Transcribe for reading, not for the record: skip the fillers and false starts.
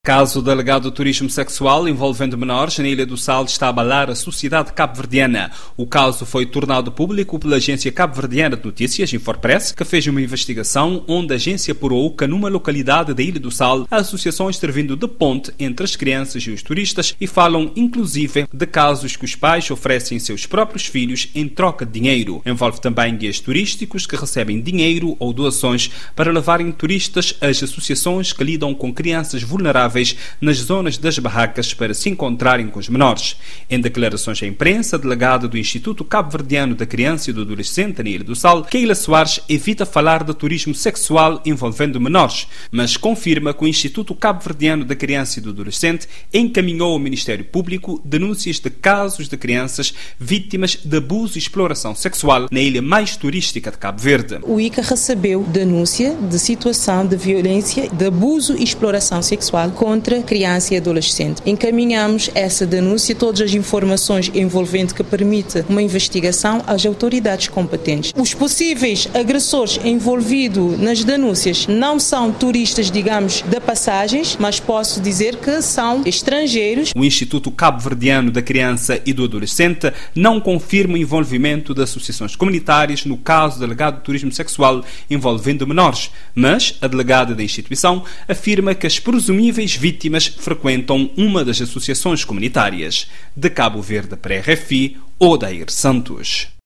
Caso de alegado turismo sexual envolvendo menores na Ilha do Sal está a abalar a sociedade cabo-verdiana. O caso foi tornado público pela agência cabo-verdiana de notícias, Infopress, que fez uma investigação onde a agência apurou que numa localidade da Ilha do Sal há associações servindo de ponte entre as crianças e os turistas e falam inclusive de casos que os pais oferecem seus próprios filhos em troca de dinheiro. Envolve também guias turísticos que recebem dinheiro ou doações para levarem turistas às associações que lidam com crianças vulneráveis nas zonas das barracas para se encontrarem com os menores. Em declarações à imprensa, a delegada do Instituto Cabo-Verdiano da Criança e do Adolescente na Ilha do Sal, Keila Soares, evita falar de turismo sexual envolvendo menores, mas confirma que o Instituto Cabo-Verdiano da Criança e do Adolescente encaminhou ao Ministério Público denúncias de casos de crianças vítimas de abuso e exploração sexual na ilha mais turística de Cabo Verde. O ICA recebeu denúncia de situação de violência, de abuso e exploração sexual contra criança e adolescente. Encaminhamos essa denúncia e todas as informações envolventes que permite uma investigação às autoridades competentes. Os possíveis agressores envolvidos nas denúncias não são turistas, digamos, de passagens, mas posso dizer que são estrangeiros. O Instituto Cabo-Verdiano da Criança e do Adolescente não confirma o envolvimento de associações comunitárias no caso do alegado turismo sexual envolvendo menores, mas a delegada da instituição afirma que as presumíveis vítimas frequentam uma das associações comunitárias. De Cabo Verde para a RFI, Odair Santos.